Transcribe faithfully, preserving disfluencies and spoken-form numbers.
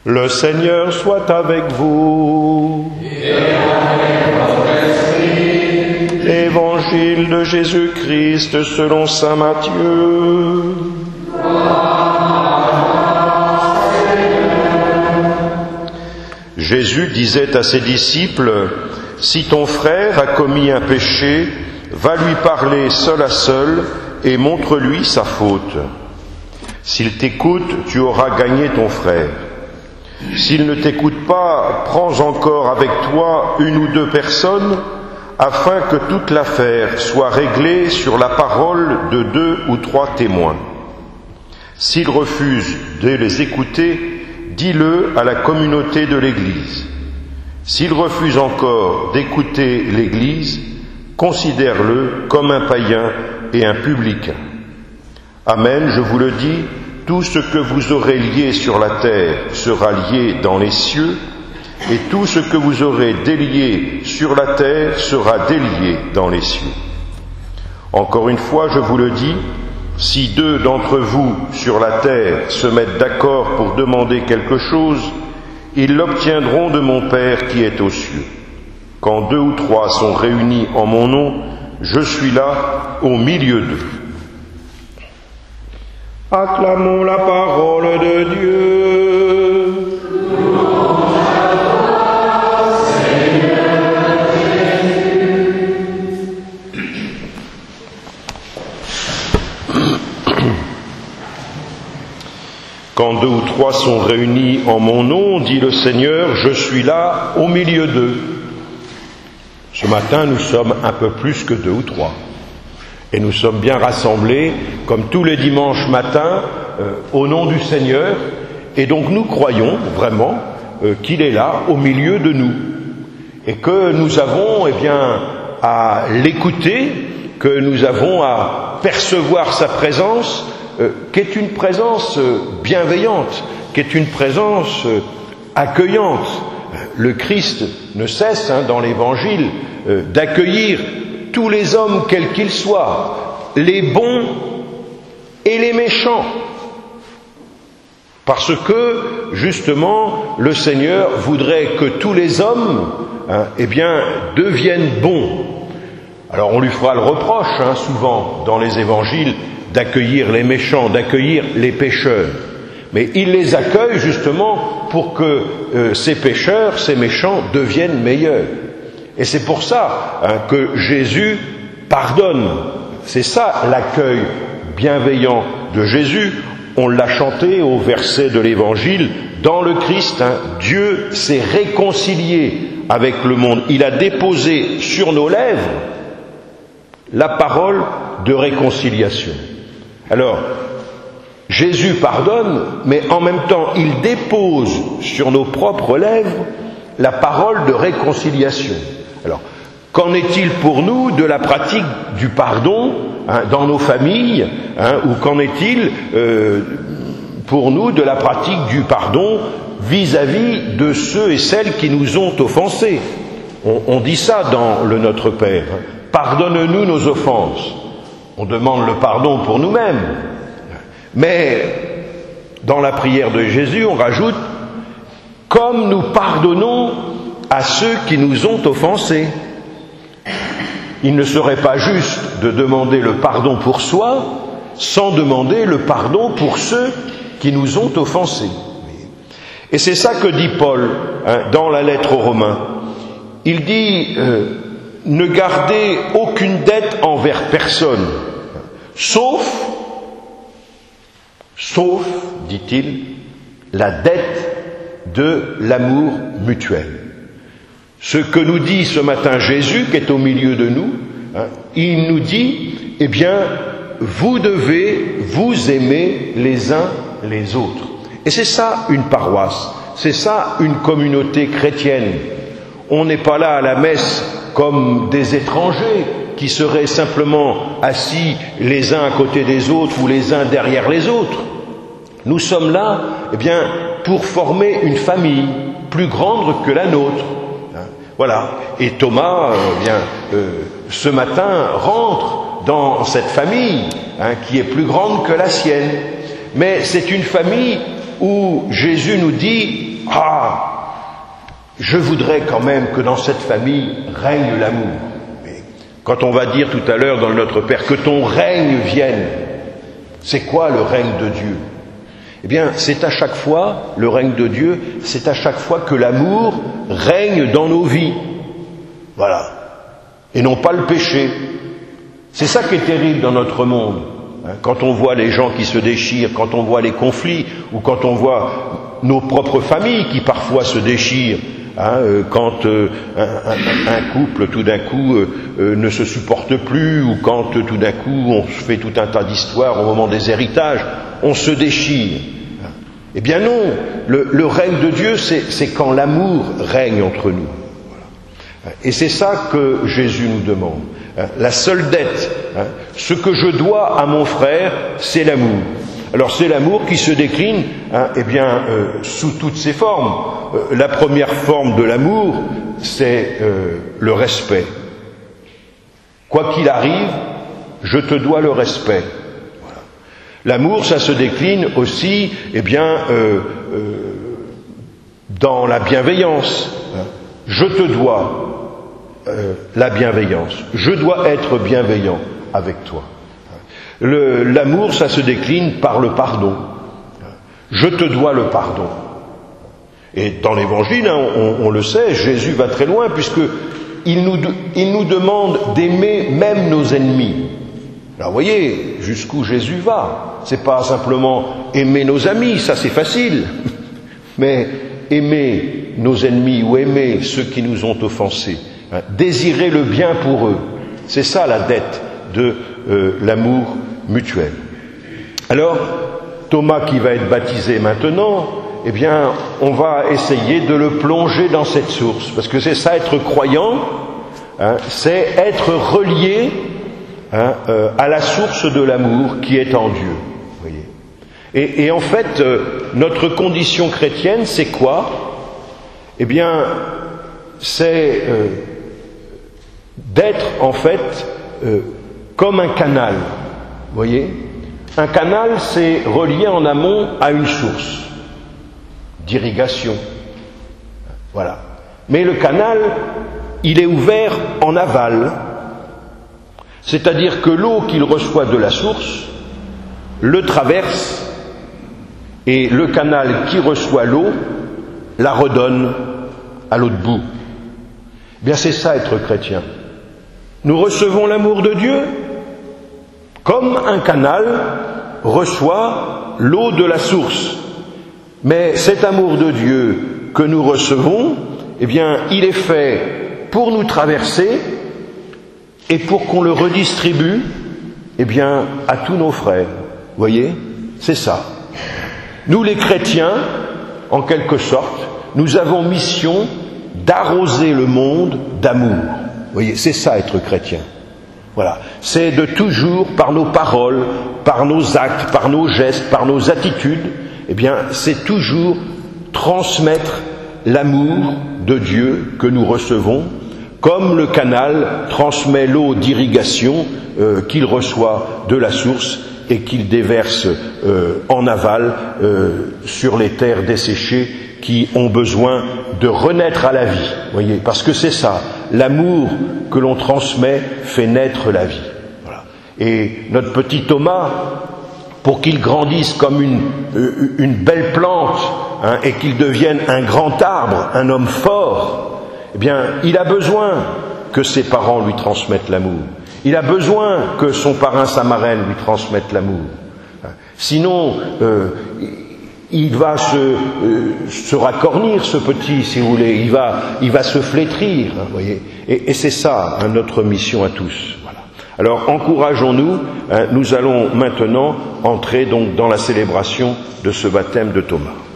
Le Seigneur soit avec vous. Et avec votre esprit. Évangile de Jésus-Christ selon saint Matthieu. Jésus disait à ses disciples, « Si ton frère a commis un péché, va lui parler seul à seul et montre-lui sa faute. S'il t'écoute, tu auras gagné ton frère. S'il ne t'écoute pas, prends encore avec toi une ou deux personnes, afin que toute l'affaire soit réglée sur la parole de deux ou trois témoins. S'il refuse de les écouter, dis-le à la communauté de l'Église. S'il refuse encore d'écouter l'Église, considère-le comme un païen et un publicain. Amen, je vous le dis, tout ce que vous aurez lié sur la terre sera lié dans les cieux, et tout ce que vous aurez délié sur la terre sera délié dans les cieux. Encore une fois, je vous le dis, si deux d'entre vous sur la terre se mettent d'accord pour demander quelque chose, ils l'obtiendront de mon Père qui est aux cieux. Quand deux ou trois sont réunis en mon nom, je suis là au milieu d'eux. Acclamons la parole de Dieu. Quand deux ou trois sont réunis en mon nom, dit le Seigneur, je suis là au milieu d'eux. Ce matin, nous sommes un peu plus que deux ou trois. Et nous sommes bien rassemblés, comme tous les dimanches matins, euh, au nom du Seigneur. Et donc nous croyons vraiment euh, qu'il est là, au milieu de nous. Et que nous avons, eh bien, à l'écouter, que nous avons à percevoir sa présence, euh, qui est une présence euh, bienveillante, qui est une présence euh, accueillante. Le Christ ne cesse, hein, dans l'Évangile, euh, d'accueillir tous les hommes, quels qu'ils soient, les bons et les méchants. Parce que, justement, le Seigneur voudrait que tous les hommes, hein, eh bien, deviennent bons. Alors on lui fera le reproche, hein, souvent, dans les évangiles, d'accueillir les méchants, d'accueillir les pécheurs. Mais il les accueille, justement, pour que euh, ces pécheurs, ces méchants, deviennent meilleurs. Et c'est pour ça, hein, que Jésus pardonne. C'est ça l'accueil bienveillant de Jésus. On l'a chanté au verset de l'Évangile. Dans le Christ, hein, Dieu s'est réconcilié avec le monde. Il a déposé sur nos lèvres la parole de réconciliation. Alors, Jésus pardonne, mais en même temps, il dépose sur nos propres lèvres la parole de réconciliation. Alors, qu'en est-il pour nous de la pratique du pardon, hein, dans nos familles, hein, ou qu'en est-il euh, pour nous de la pratique du pardon vis-à-vis de ceux et celles qui nous ont offensés? On, on dit ça dans le Notre Père. Hein. Pardonne-nous nos offenses. On demande le pardon pour nous-mêmes. Mais dans la prière de Jésus, on rajoute « comme nous pardonnons à ceux qui nous ont offensés ». Il ne serait pas juste de demander le pardon pour soi sans demander le pardon pour ceux qui nous ont offensés. Et c'est ça que dit Paul, hein, dans la lettre aux Romains. Il dit euh, « ne gardez aucune dette envers personne, sauf, sauf, dit-il, la dette de l'amour mutuel ». Ce que nous dit ce matin Jésus, qui est au milieu de nous, hein, il nous dit, eh bien, vous devez vous aimer les uns les autres. Et c'est ça une paroisse, c'est ça une communauté chrétienne. On n'est pas là à la messe comme des étrangers qui seraient simplement assis les uns à côté des autres ou les uns derrière les autres. Nous sommes là, eh bien, pour former une famille plus grande que la nôtre. Voilà. Et Thomas, eh bien, euh, ce matin, rentre dans cette famille, hein, qui est plus grande que la sienne. Mais c'est une famille où Jésus nous dit « Ah, je voudrais quand même que dans cette famille règne l'amour. » Quand on va dire tout à l'heure dans notre Père que ton règne vienne, c'est quoi le règne de Dieu? Eh bien, c'est à chaque fois, le règne de Dieu, c'est à chaque fois que l'amour règne dans nos vies. Voilà. Et non pas le péché. C'est ça qui est terrible dans notre monde. Quand on voit les gens qui se déchirent, quand on voit les conflits, ou quand on voit nos propres familles qui parfois se déchirent, hein, quand euh, un, un, un couple tout d'un coup euh, euh, ne se supporte plus, ou quand euh, tout d'un coup on fait tout un tas d'histoires au moment des héritages, on se déchire. Eh bien non, le, le règne de Dieu, c'est, c'est quand l'amour règne entre nous. Voilà. Et c'est ça que Jésus nous demande. La seule dette, hein, ce que je dois à mon frère, c'est l'amour. Alors c'est l'amour qui se décline, hein, eh bien, euh, sous toutes ses formes. Euh, la première forme de l'amour, c'est euh, le respect. Quoi qu'il arrive, je te dois le respect. Voilà. L'amour, ça se décline aussi, eh bien, euh, euh, dans la bienveillance. Hein. Je te dois euh, la bienveillance. Je dois être bienveillant avec toi. Le, l'amour, ça se décline par le pardon. Je te dois le pardon. Et dans l'Évangile, hein, on, on le sait, Jésus va très loin puisque il nous, il nous demande d'aimer même nos ennemis. Alors, vous voyez jusqu'où Jésus va. C'est pas simplement aimer nos amis, ça c'est facile, mais aimer nos ennemis ou aimer ceux qui nous ont offensés, hein, désirer le bien pour eux. C'est ça la dette de euh, l'amour mutuel. Alors, Thomas qui va être baptisé maintenant, eh bien, on va essayer de le plonger dans cette source, parce que c'est ça être croyant, hein, c'est être relié hein, euh, à la source de l'amour qui est en Dieu. Vous voyez. Et, et en fait, euh, notre condition chrétienne, c'est quoi? Eh bien, c'est euh, d'être en fait euh, comme un canal, vous voyez. Un canal, c'est relié en amont à une source d'irrigation. Voilà. Mais le canal, il est ouvert en aval. C'est-à-dire que l'eau qu'il reçoit de la source le traverse et le canal qui reçoit l'eau la redonne à l'autre bout. Bien, c'est ça être chrétien. Nous recevons l'amour de Dieu comme un canal reçoit l'eau de la source. Mais cet amour de Dieu que nous recevons, eh bien, il est fait pour nous traverser et pour qu'on le redistribue, eh bien, à tous nos frères. Vous voyez, c'est ça. Nous, les chrétiens, en quelque sorte, nous avons mission d'arroser le monde d'amour. Vous voyez, c'est ça être chrétien. Voilà. C'est de toujours, par nos paroles, par nos actes, par nos gestes, par nos attitudes, eh bien, c'est toujours transmettre l'amour de Dieu que nous recevons, comme le canal transmet l'eau d'irrigation euh, qu'il reçoit de la source et qu'il déverse euh, en aval euh, sur les terres desséchées qui ont besoin de renaître à la vie. Voyez, parce que c'est ça, l'amour que l'on transmet fait naître la vie. Voilà. Et notre petit Thomas, pour qu'il grandisse comme une, une belle plante hein, et qu'il devienne un grand arbre, un homme fort, eh bien, il a besoin que ses parents lui transmettent l'amour. Il a besoin que son parrain, sa marraine lui transmettent l'amour. Sinon, euh, il va se, euh, se racornir, ce petit, si vous voulez. Il va, il va se flétrir, hein, voyez. Et, et c'est ça hein, notre mission à tous. Voilà. Alors, encourageons-nous. Hein, nous allons maintenant entrer donc dans la célébration de ce baptême de Thomas.